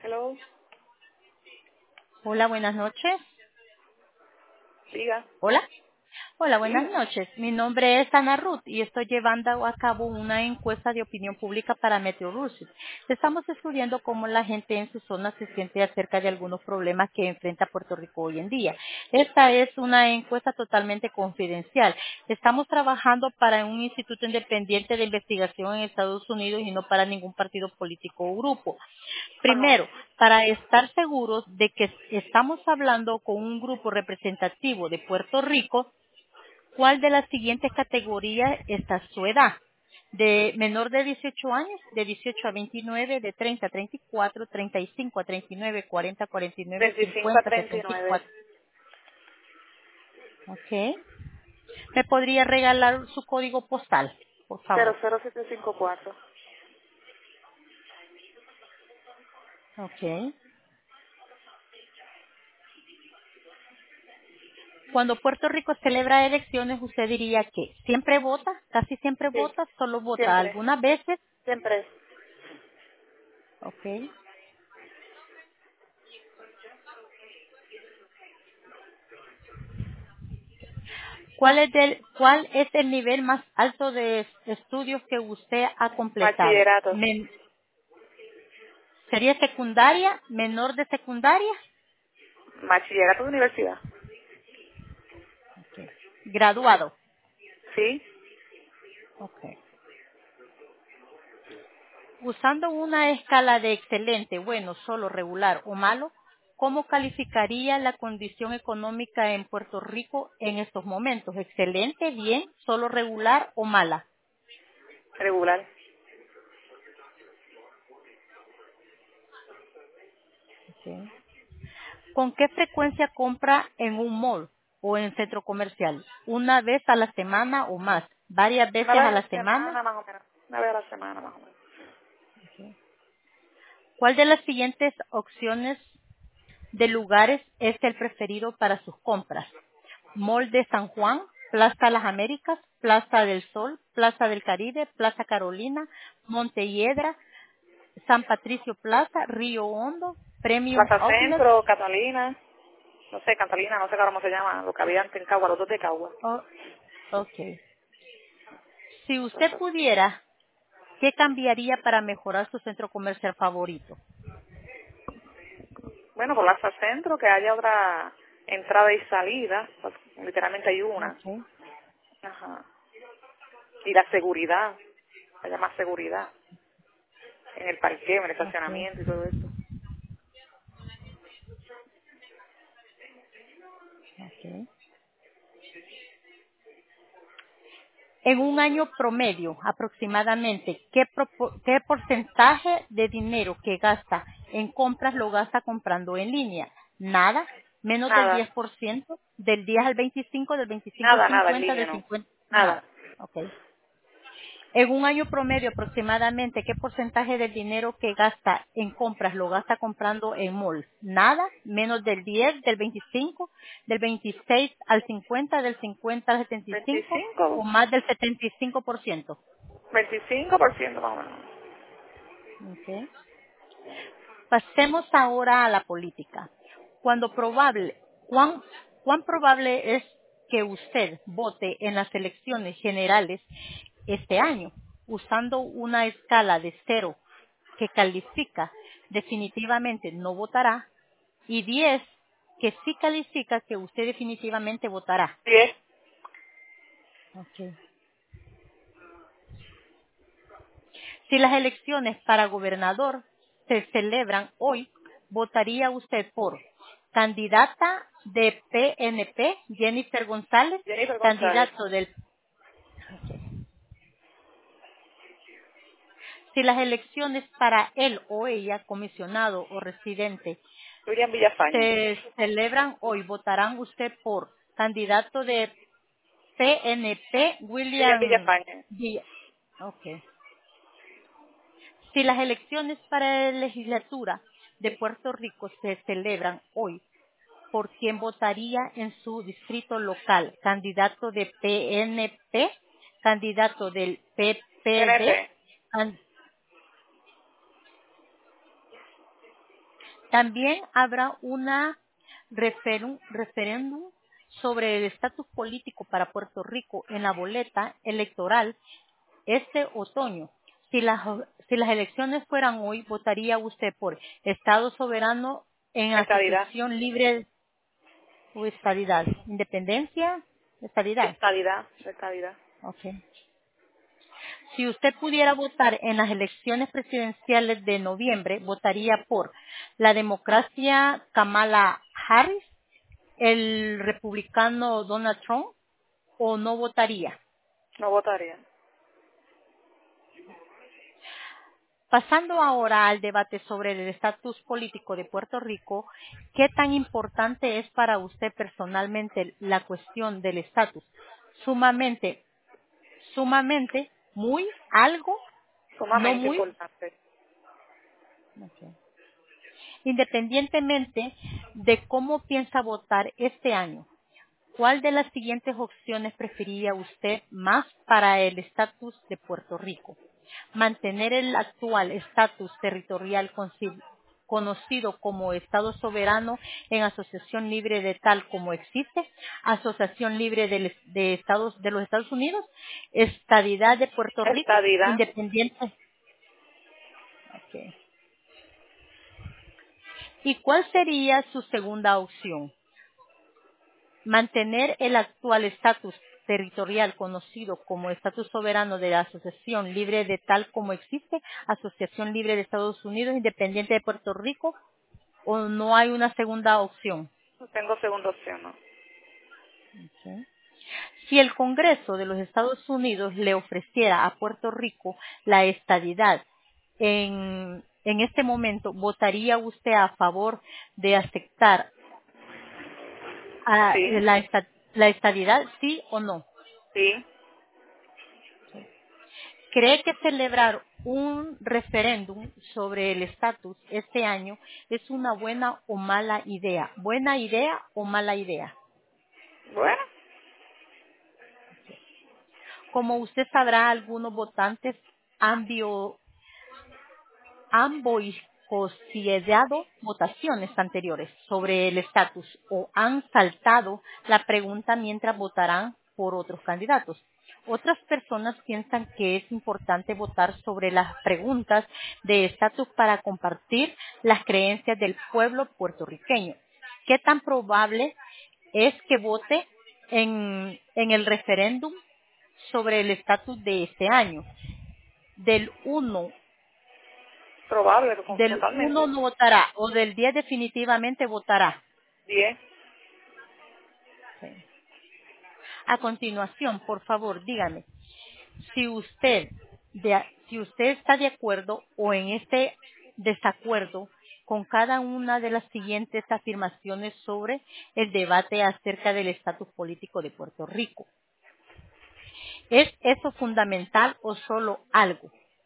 Hello, Hola, buenas noches. diga, Hola. Hola, buenas diga. noches. Mi nombre es Ana Ruth y estoy llevando a cabo una encuesta de opinión pública para Meteorologist. Estamos estudiando cómo la gente en su zona se siente acerca de algunos problemas que enfrenta Puerto Rico hoy en día. Esta es una encuesta totalmente confidencial. Estamos trabajando para un instituto independiente de investigación en Estados Unidos y no para ningún partido político o grupo. Ajá. Primero, para estar seguros de que estamos hablando con un grupo representativo de Puerto Rico, ¿cuál de las siguientes categorías está su edad? De menor de 18 años, de 18 a 29, de 30 a 34, 35 a 39, 40 a 49, 25 a 50 a 39, 74. ¿Ok? ¿Me podría regalar su código postal, por favor? 00754. ¿Ok? Cuando Puerto Rico celebra elecciones, usted diría que siempre vota, casi siempre Sí, vota, solo vota siempre, algunas veces. siempre. ¿Ok? ¿Cuál es el nivel más alto de estudios que usted ha completado? Bachillerato. ¿Sería secundaria, menor de secundaria? Bachillerato de universidad. Ok. Graduado. Sí. Ok. Usando una escala de excelente, bueno, solo, regular o malo, ¿cómo calificaría la condición económica en Puerto Rico en estos momentos? ¿Excelente, bien, solo, regular o mala? Regular. Ok. ¿Con qué frecuencia compra en un mall o en centro comercial? ¿Una vez a la semana o más? ¿Varias Una veces vez a a la la semana? semana más o menos. Una vez a la semana más o menos. ¿Cuál de las siguientes opciones de lugares es el preferido para sus compras? Mall de San Juan, Plaza Las Américas, Plaza del Sol, Plaza del Caribe, Plaza Carolina, Montelledra, San Patricio Plaza, Río Hondo, Premium Plaza Outlet. Centro, Catalina. No sé, Catalina, no sé cómo se llama. Lo que había antes en Cagua, los dos de Cagua. Oh, ok. Si usted pudiera, ¿qué cambiaría para mejorar su centro comercial favorito? Bueno, por Plaza Centro, que haya otra entrada y salida. Pues, literalmente hay una. Ok, Ajá. Y la seguridad. Haya más seguridad. En el parqueo, en el ok, estacionamiento y todo eso. ok. En un año promedio, aproximadamente, ¿qué porcentaje de dinero que gasta en compras lo gasta comprando en línea? Nada, menos del Nada, 10%, del 10 al 25, del 25 al nada, en 50, línea del no. 50, Nada. nada. Ok. En un año promedio aproximadamente, ¿qué porcentaje del dinero que gasta en compras lo gasta comprando en mall? Nada, menos del 10, del 25, del 26 al 50, del 50 al 75 o 25, más del 75%. 25% más o menos. Ok. Pasemos ahora a la política. ¿Cuán, cuán probable es que usted vote en las elecciones generales este año, usando una escala de 0 que califica definitivamente no votará y 10 que sí califica que usted definitivamente votará? 10. Ok. Si las elecciones para gobernador se celebran hoy, ¿votaría usted por candidata de PNP, Jennifer González, Jennifer González. candidato del... Si las elecciones para él o ella, comisionado o residente, William Villafañe. se celebran hoy, ¿votarán usted por candidato de PNP, William William Villafañe. Villa? Ok. Si las elecciones para la legislatura de Puerto Rico se celebran hoy, ¿por quién votaría en su distrito local? ¿Candidato de PNP? ¿Candidato del PPD? PNP. can- También habrá una referéndum sobre el estatus político para Puerto Rico en la boleta electoral este otoño. Si las elecciones fueran hoy, ¿votaría usted por Estado soberano en Estadidad. asociación libre o estadidad? ¿Independencia? ¿Estadidad? Estadidad. Estadidad. Okay. Si usted pudiera votar en las elecciones presidenciales de noviembre, ¿votaría por la democracia Kamala Harris, el republicano Donald Trump o no votaría? No votaría. Pasando ahora al debate sobre el estatus político de Puerto Rico, ¿qué tan importante es para usted personalmente la cuestión del estatus? Sumamente, muy, algo, no Sumamente muy. importante. Ok. Independientemente de cómo piensa votar este año, ¿cuál de las siguientes opciones preferiría usted más para el estatus de Puerto Rico? Mantener el actual estatus territorial conocido como Estado soberano en asociación libre de tal como existe, asociación libre de los Estados Unidos, estadidad de Puerto Rico, Estadidad. independiente. Okay. ¿Y cuál sería su segunda opción? Mantener el actual estatus territorial conocido como estatus soberano de la Asociación Libre de tal como existe, Asociación Libre de Estados Unidos, independiente de Puerto Rico, o no hay una segunda opción. No tengo segunda opción, ¿no? Okay. Si el Congreso de los Estados Unidos le ofreciera a Puerto Rico la estadidad en este momento, ¿votaría usted a favor de aceptar Sí. la estadidad, sí o no? Sí. ¿Cree que celebrar un referéndum sobre el estatus este año es una buena o mala idea? ¿Buena idea o mala idea? Bueno. Como usted sabrá, algunos votantes han boicoteado votaciones anteriores sobre el estatus o han saltado la pregunta mientras votarán por otros candidatos. Otras personas piensan que es importante votar sobre las preguntas de estatus para compartir las creencias del pueblo puertorriqueño. ¿Qué tan probable es que vote en el referéndum sobre el estatus de este año? Del 1 Probable, Del 1 totalmente. no votará o del 10 definitivamente votará. 10. Sí. A continuación, por favor, dígame si si usted está de acuerdo o en este desacuerdo con cada una de las siguientes afirmaciones sobre el debate acerca del estatus político de Puerto Rico. ¿Es eso fundamental o solo algo?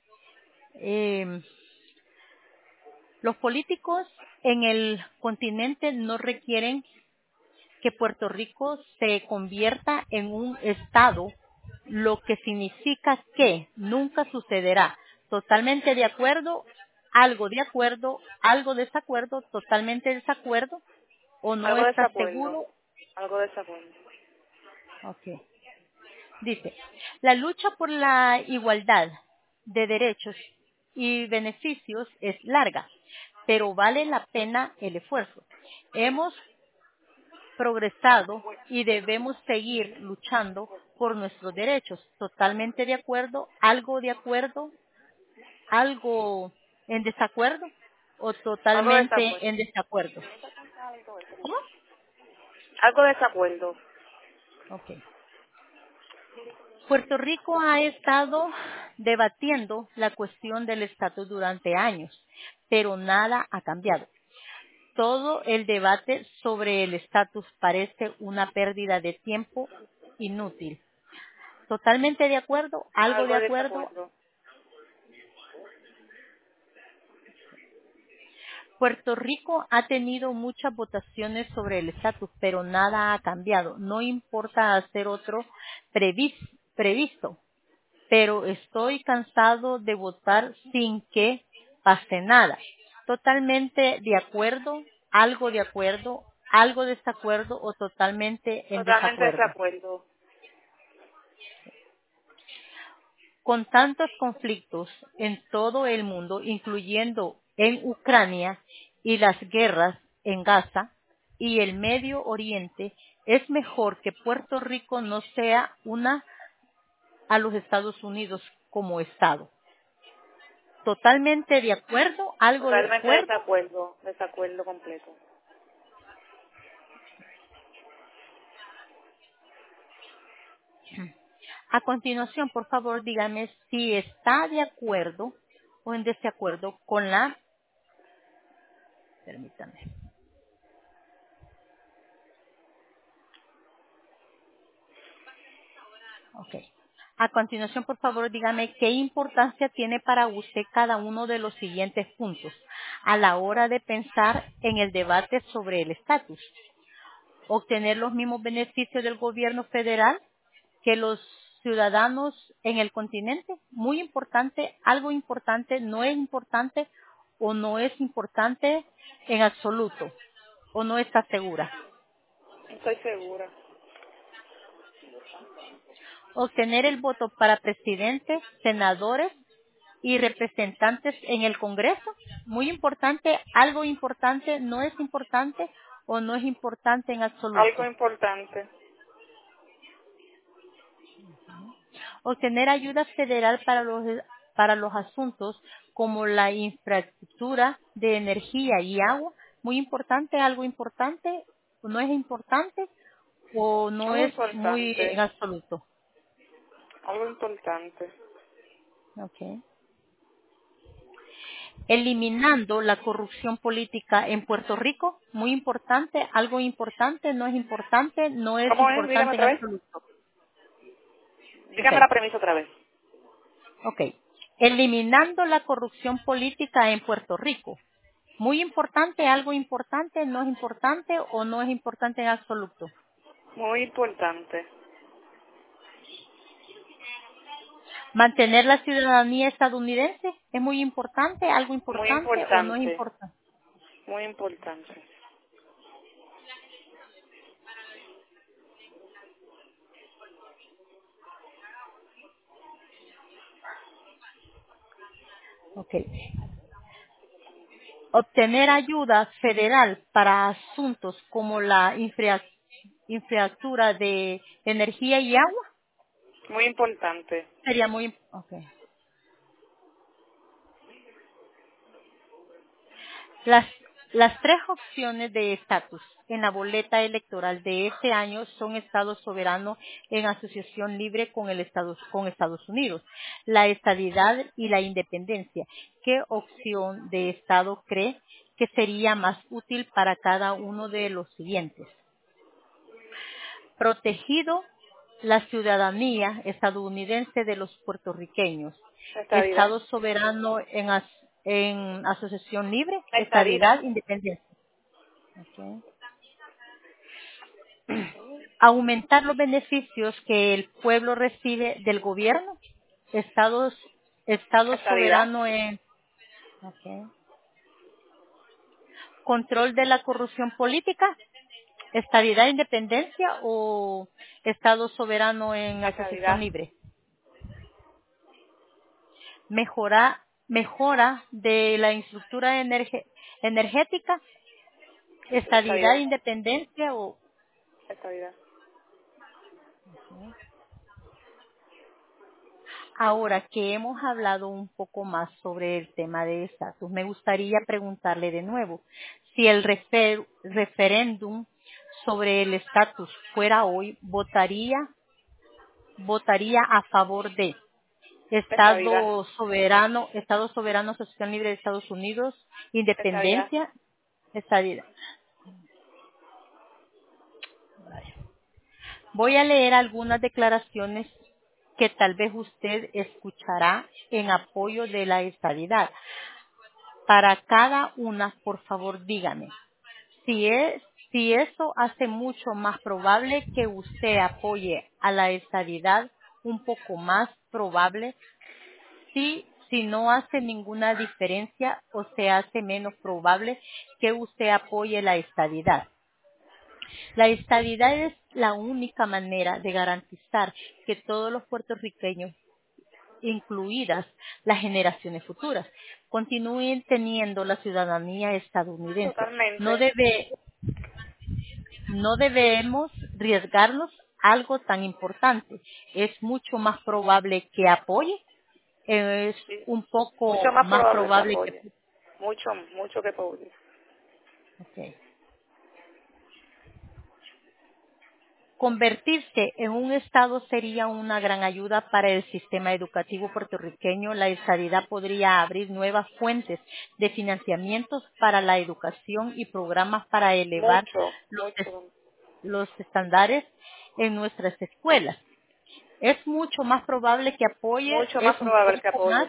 Los políticos en el continente no requieren que Puerto Rico se convierta en un estado, lo que significa que nunca sucederá. Totalmente de acuerdo, algo desacuerdo, totalmente desacuerdo, o no Algo de está desacuerdo. seguro. Algo de desacuerdo. Ok. Dice, la lucha por la igualdad de derechos y beneficios es larga, pero vale la pena el esfuerzo. Hemos progresado y debemos seguir luchando por nuestros derechos. Totalmente de acuerdo, algo en desacuerdo o Algo de totalmente desacuerdo. en desacuerdo. ¿Cómo? Algo de desacuerdo. Ok. Puerto Rico ha estado debatiendo la cuestión del estatus durante años, pero nada ha cambiado. Todo el debate sobre el estatus parece una pérdida de tiempo inútil. Totalmente de acuerdo, algo Algo de de acuerdo. desacuerdo. Puerto Rico ha tenido muchas votaciones sobre el estatus, pero nada ha cambiado. No importa hacer otro previsto, pero estoy cansado de votar sin que pase nada. Totalmente de acuerdo, algo de desacuerdo o totalmente en Totalmente de desacuerdo. acuerdo. Con tantos conflictos en todo el mundo, incluyendo en Ucrania y las guerras en Gaza y el Medio Oriente, es mejor que Puerto Rico no sea una a los Estados Unidos como Estado. Totalmente de acuerdo, algo de Totalmente de acuerdo. desacuerdo. Desacuerdo completo. A continuación, por favor, dígame si está de acuerdo o en desacuerdo con la, permítame. Ok. A continuación, por favor, dígame qué importancia tiene para usted cada uno de los siguientes puntos a la hora de pensar en el debate sobre el estatus. Obtener los mismos beneficios del gobierno federal que los ciudadanos en el continente. Muy importante, algo importante, no es importante o no es importante en absoluto o no está segura. Estoy segura. Obtener el voto para presidentes, senadores y representantes en el Congreso. Muy importante, algo importante, no es importante o no es importante en Algo absoluto. importante. Obtener ayuda federal para los asuntos como la infraestructura de energía y agua. Muy importante, algo importante, o no es importante o no Algo es muy en importante. absoluto. Algo importante. Okay. Eliminando la corrupción política en Puerto Rico. Muy importante, algo importante, no es importante, no es ¿Cómo es? Dígame importante en otra vez. absoluto. Dígame Okay. la premisa otra vez. Ok. Eliminando la corrupción política en Puerto Rico. Muy importante, algo importante, no es importante o no es importante en absoluto. Muy importante. Mantener la ciudadanía estadounidense es muy importante, algo Muy importante o no es importante. importante. Muy importante. Ok. Obtener ayuda federal para asuntos como la infraestructura de energía y agua Muy importante. sería muy. Okay. Las, las tres opciones de estatus en la boleta electoral de este año son Estado soberano en asociación libre con Estados Unidos, la estadidad y la independencia. ¿Qué opción de Estado cree que sería más útil para cada uno de los siguientes? Protegido la ciudadanía estadounidense de los puertorriqueños, Estadidad. Estado soberano en asociación libre, Estadidad. estadidad, independencia. Okay. Aumentar los beneficios que el pueblo recibe del gobierno, Estado, Estado Estadidad. soberano en okay. Control de la corrupción política, estadidad, independencia o Estado soberano en asociación Estadidad. libre. Mejora de la infraestructura energética, estabilidad, Estadidad. independencia o Estadidad. ahora que hemos hablado un poco más sobre el tema de estatus, me gustaría preguntarle de nuevo si el referéndum sobre el estatus fuera hoy, votaría a favor de Estadidad. Estado soberano, asociación libre de Estados Unidos, Estadidad. independencia, estabilidad. Voy a leer algunas declaraciones que tal vez usted escuchará en apoyo de la estadidad. Para cada una, por favor, dígame si eso hace mucho más probable que usted apoye a la estadidad, un poco más probable, sí, si no hace ninguna diferencia o se hace menos probable que usted apoye la estadidad. La estadidad es la única manera de garantizar que todos los puertorriqueños, incluidas las generaciones futuras, continúen teniendo la ciudadanía estadounidense. No Totalmente. debemos arriesgarnos a algo tan importante. Es mucho más probable que apoye, es Sí. un Mucho poco más más probable que probable que... apoye. Mucho, mucho que apoye. Ok. Convertirse en un Estado sería una gran ayuda para el sistema educativo puertorriqueño. La estadidad podría abrir nuevas fuentes de financiamientos para la educación y programas para elevar Mucho, los, mucho, los estándares en nuestras escuelas. Es mucho más probable que apoye, mucho más es un probable que poco más. apoye.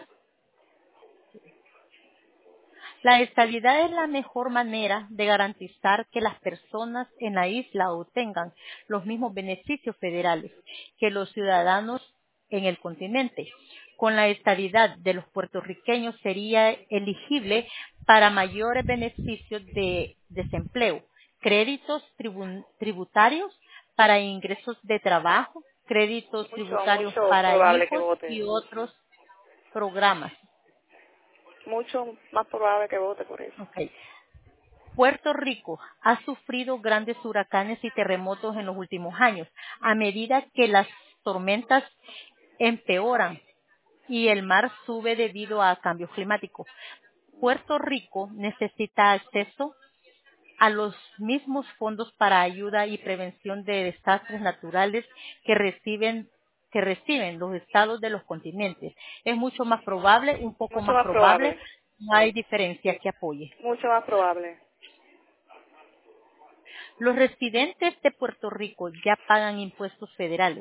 La estabilidad es la mejor manera de garantizar que las personas en la isla obtengan los mismos beneficios federales que los ciudadanos en el continente. Con la estabilidad de los puertorriqueños sería elegible para mayores beneficios de desempleo, créditos tributarios para ingresos de trabajo, créditos Mucho, tributarios mucho para probable que hijos vote. y otros programas. Mucho más probable que vote por eso. Okay. Puerto Rico ha sufrido grandes huracanes y terremotos en los últimos años. A medida que las tormentas empeoran y el mar sube debido a cambios climáticos, Puerto Rico necesita acceso a los mismos fondos para ayuda y prevención de desastres naturales que reciben los estados de los continentes. Es mucho más probable, un poco Mucho más más probable, probable. no hay diferencia que apoye. Mucho más probable. Los residentes de Puerto Rico ya pagan impuestos federales.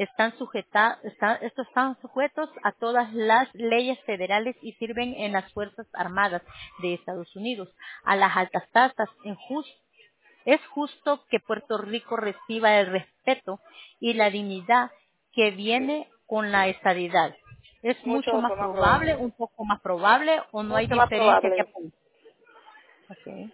Estos están sujetos a todas las leyes federales y sirven en las Fuerzas Armadas de Estados Unidos. A las altas tasas, es justo que Puerto Rico reciba el respeto y la dignidad que viene con la estadidad. Es mucho Mucho más más probable. probable, un poco más probable, o no hay Mucho más diferencia que probable. apunte. Ok.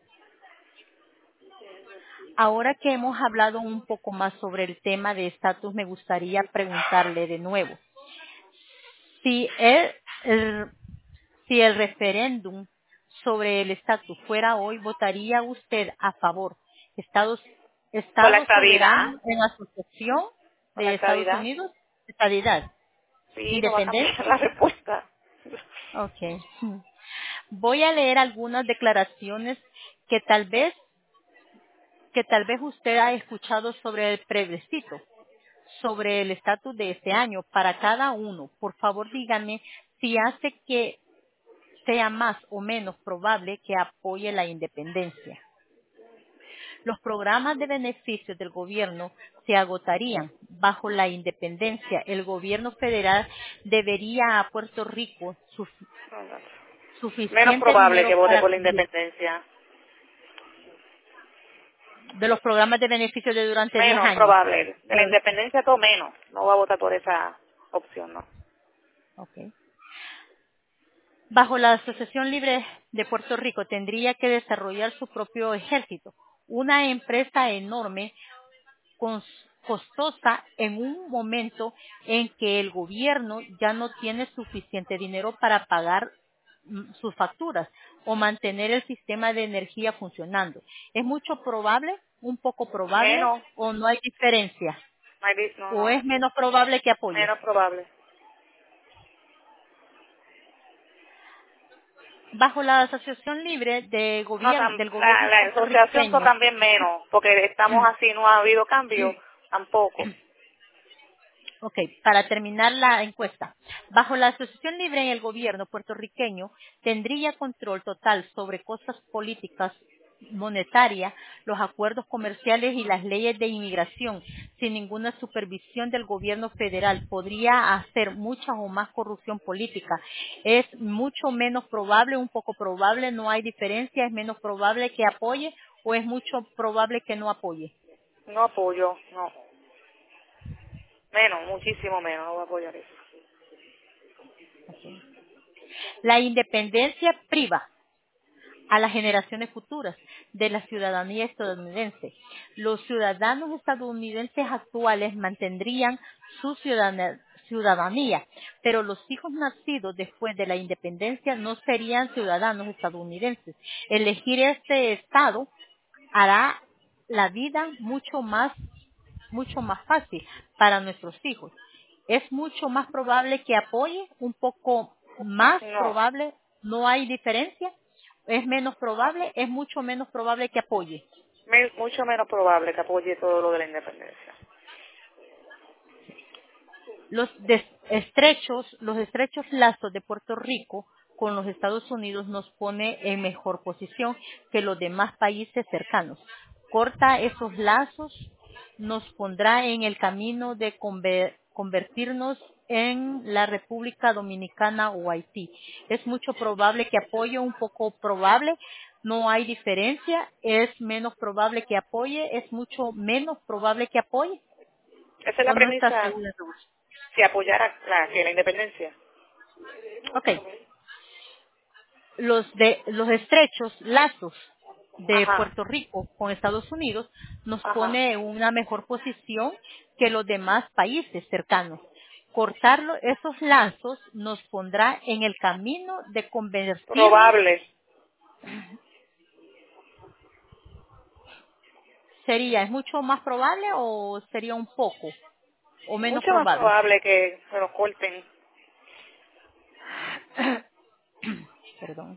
Ahora que hemos hablado un poco más sobre el tema de estatus, me gustaría preguntarle de nuevo. Si el- si el referéndum sobre el estatus fuera hoy, ¿votaría usted a favor? Estados, ¿Con la Estado estabilidad? soberano en asociación ¿Con la de Estados estabilidad? Unidos, estabilidad, Sí, no va a cambiar independencia. la respuesta. Okay. Voy a leer algunas declaraciones que tal vez usted ha escuchado sobre el plebiscito, sobre el estatus de este año para cada uno. Por favor, díganme si hace que sea más o menos probable que apoye la independencia. Los programas de beneficios del gobierno se agotarían. Bajo la independencia, el gobierno federal debería a Puerto Rico No, no. Menos suficiente probable dinero que vote para por la cubrir independencia. de los programas de beneficios de durante 10 Menos años. probable. De la independencia todo menos. No va a votar por esa opción, ¿no? Okay. Bajo la Asociación Libre de Puerto Rico tendría que desarrollar su propio ejército, una empresa enorme, costosa en un momento en que el gobierno ya no tiene suficiente dinero para pagar sus facturas o mantener el sistema de energía funcionando. ¿Es mucho probable, un poco probable Menos. o no hay diferencia? No, ¿O no. es menos probable que apoye? Menos probable. Bajo la Asociación Libre de No, del la, gobierno la asociación puertorriqueño. también menos, porque estamos así, no ha habido cambio, tampoco. Ok, para terminar la encuesta. Bajo la Asociación Libre en el gobierno puertorriqueño tendría control total sobre cosas políticas, monetaria, los acuerdos comerciales y las leyes de inmigración, sin ninguna supervisión del gobierno federal. Podría hacer mucha o más corrupción política. Es mucho menos probable, un poco probable, no hay diferencia, es menos probable que apoye o es mucho probable que no apoye. No apoyo, no. Menos, muchísimo menos, no voy a apoyar eso. Ok. La independencia priva a las generaciones futuras de la ciudadanía estadounidense. Los ciudadanos estadounidenses actuales mantendrían su ciudadanía, pero los hijos nacidos después de la independencia no serían ciudadanos estadounidenses. Elegir este estado hará la vida mucho más fácil para nuestros hijos. Es mucho más probable que apoye, un poco más No, probable, no hay diferencia. Es menos probable, es mucho menos probable que apoye. mucho menos probable que apoye todo lo de la independencia. Los estrechos lazos de Puerto Rico con los Estados Unidos nos pone en mejor posición que los demás países cercanos. Corta esos lazos, nos pondrá en el camino de convertirnos en la República Dominicana o Haití. Es mucho probable que apoye, un poco probable, no hay diferencia, es menos probable que apoye, es mucho menos probable que apoye, Esa es la o no está premisa, seguro. si apoyara que la independencia. Ok. Los estrechos lazos de Ajá, Puerto Rico con Estados Unidos nos ajá. pone en una mejor posición que los demás países cercanos. Cortarlo, esos lazos nos pondrá en el camino de convertirnos. Probable, ¿Es mucho más probable o sería un poco o menos mucho más probable? probable que se lo corten. Perdón.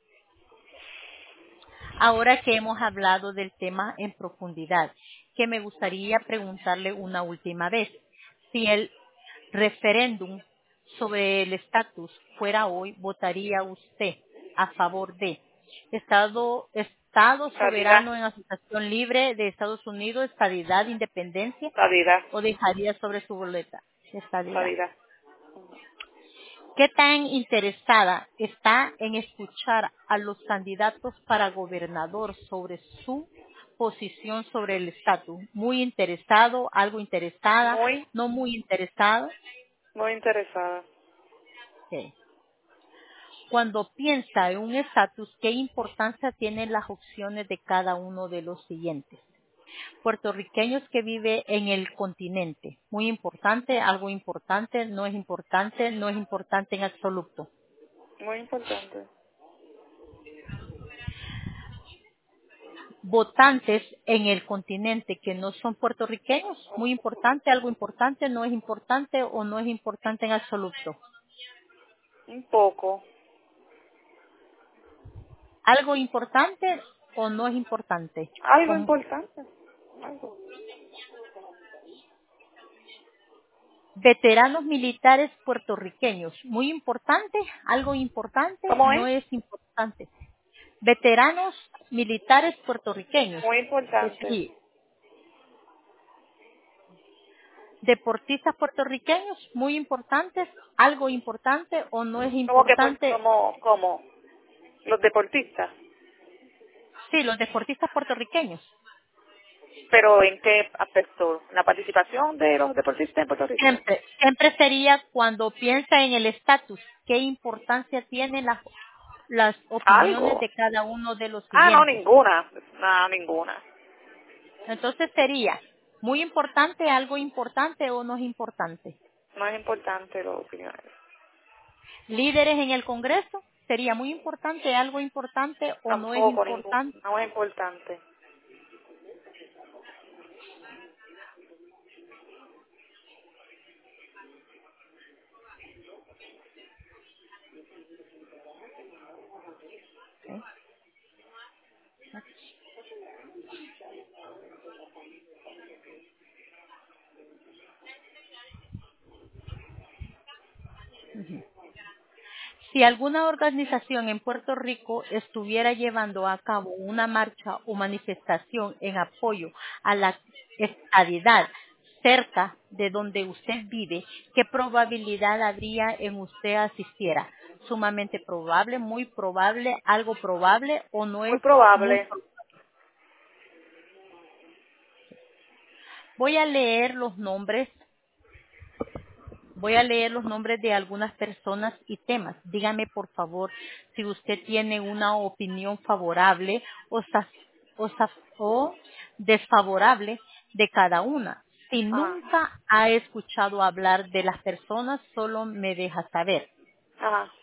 Ahora que hemos hablado del tema en profundidad, que me gustaría preguntarle una última vez. Si el referéndum sobre el estatus fuera hoy, ¿votaría usted a favor de Estado Estadidad, soberano en asociación libre de Estados Unidos, estadidad, independencia, estadidad, o dejaría sobre su boleta estadidad? estadidad. ¿Qué tan interesada está en escuchar a los candidatos para gobernador sobre su posición sobre el estatus? ¿Muy interesado, algo interesada, Muy, no muy interesado? muy interesada. Ok. Cuando piensa en un estatus, ¿qué importancia tienen las opciones de cada uno de los siguientes? Puertorriqueños que viven en el continente. Muy importante, algo importante, no es importante en absoluto. Muy importante. Votantes en el continente que no son puertorriqueños, muy importante, algo importante, no es importante o no es importante en absoluto. Un poco. Algo importante o no es importante. Algo importante. Algo. Veteranos militares puertorriqueños, muy importante, algo importante, ¿Cómo no es? es importante. Veteranos militares puertorriqueños, Muy importante. sí. Deportistas puertorriqueños, muy importantes, algo importante o no es ¿Cómo que importante. como los deportistas? Sí, los deportistas puertorriqueños. ¿Pero en qué aspecto? ¿La participación de los deportistas en Puerto Rico? Siempre sería cuando piensa en el estatus, qué importancia tienen las opiniones Algo. de cada uno de los Ah, no, siguientes. ninguna. No, ninguna. Entonces sería muy importante, algo importante o no es importante. No es importante las opiniones. Líderes en el Congreso, sería muy importante, algo importante o no es Tampoco, ningún, importante. no es importante. ¿Sí? Si alguna organización en Puerto Rico estuviera llevando a cabo una marcha o manifestación en apoyo a la estadidad cerca de donde usted vive, ¿qué probabilidad habría en usted asistiera? Sumamente probable, muy probable, algo probable o no Muy es muy probable. probable. Voy a leer los nombres Voy a leer los nombres de algunas personas y temas. Dígame, por favor, si usted tiene una opinión favorable o desfavorable de cada una. Si Ajá. nunca ha escuchado hablar de las personas, solo me deja saber. Ajá.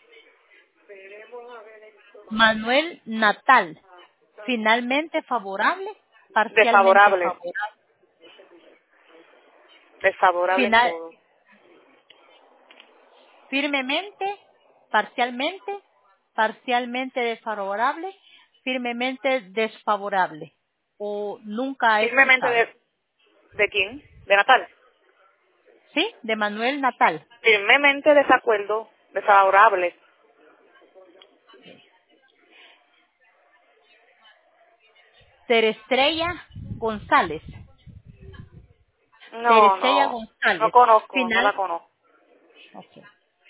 Manuel Natal, finalmente favorable, parcialmente Desfavorable. favorable. Desfavorable en Final, todo. firmemente, parcialmente, parcialmente desfavorable, firmemente desfavorable. O nunca ha Firmemente escuchado. ¿de quién? De Natal. ¿Sí? De Manuel Natal. Firmemente desacuerdo. Desfavorable. Terestrella González. No, Terestrella no. No González. conozco, no la Final. conozco. Ok.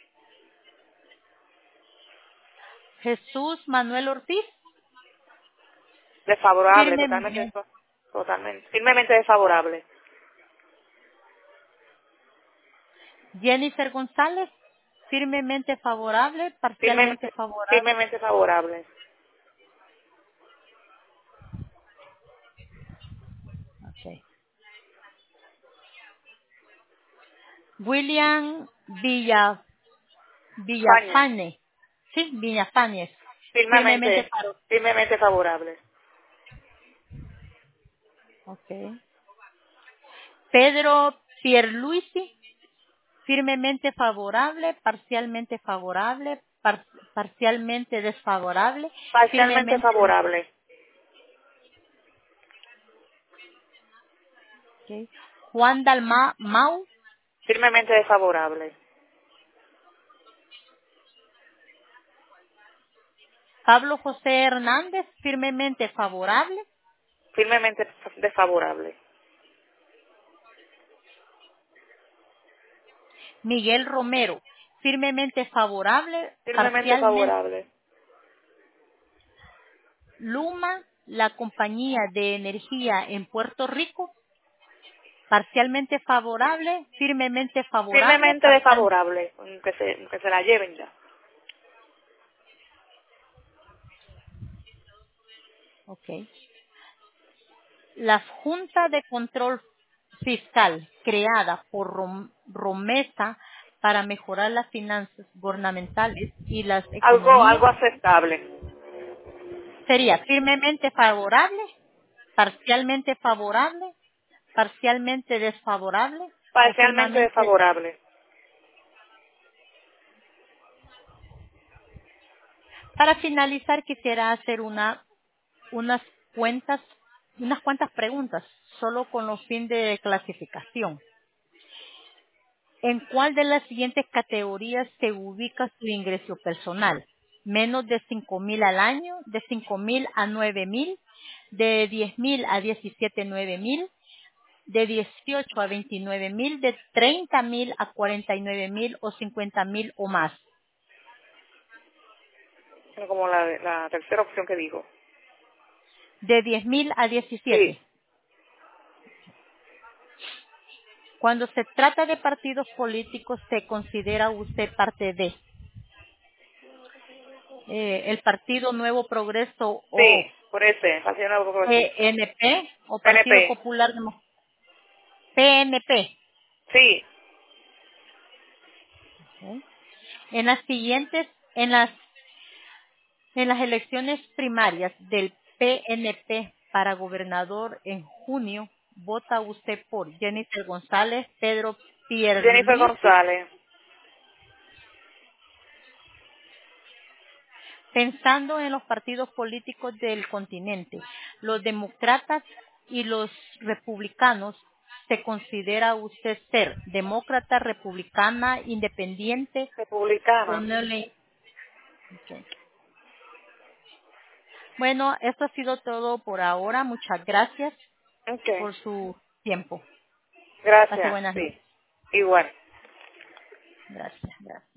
Jesús Manuel Ortiz. Desfavorable, totalmente, Firmemente. totalmente. Firmemente desfavorable. Jennifer González. Firmemente favorable, parcialmente Firmemente, favorable. firmemente favorable. Ok. William Fañez. Villafane. Sí, Villafañez. Firmemente Firmemente, favorable. firmemente favorable. Ok. Pedro Pierluisi. Firmemente favorable, parcialmente desfavorable, Parcialmente firmemente. favorable. Ok. Juan Mau. Firmemente desfavorable. Pablo José Hernández, firmemente favorable. Firmemente desfavorable. Miguel Romero, firmemente favorable, Firmemente parcialmente. favorable. Luma, la compañía de energía en Puerto Rico, parcialmente favorable, firmemente favorable, Firmemente desfavorable. Que se la lleven ya. Ok. La Junta de Control Fiscal, creada por Romesa para mejorar las finanzas gubernamentales y las Algo economías, aceptable. sería firmemente favorable, parcialmente favorable, parcialmente desfavorable o Parcialmente firmemente. desfavorable. Para finalizar, quisiera hacer unas cuentas, unas cuantas preguntas, solo con los fines de clasificación. ¿En cuál de las siguientes categorías se ubica su ingreso personal? Menos de 5,000 al año, de 5,000 a 9,000, de 10,000 a 17,9,000, de 18 a 29,000, de 30,000 a 49,000 o 50,000 o más. Como la tercera opción que dijo. De 10,000 a Sí. 17. Cuando se trata de partidos políticos, ¿se considera usted parte de el Partido Nuevo Progreso o Sí, por ese, Partido Nuevo Progresista. PNP o Partido PNP. Popular PNP? Sí. ¿Ok? En las siguientes, en las elecciones primarias del PNP para gobernador en junio, vota usted por Jennifer González, Pedro Jennifer Pierluisi. González. Pensando en los partidos políticos del continente, los demócratas y los republicanos, ¿se considera usted ser demócrata, republicana, independiente o Republicana. no le? Ok. Bueno, esto ha sido todo por ahora. Muchas gracias Ok. por su tiempo. Pase Gracias. buenas Sí. noches. Igual. Gracias, gracias.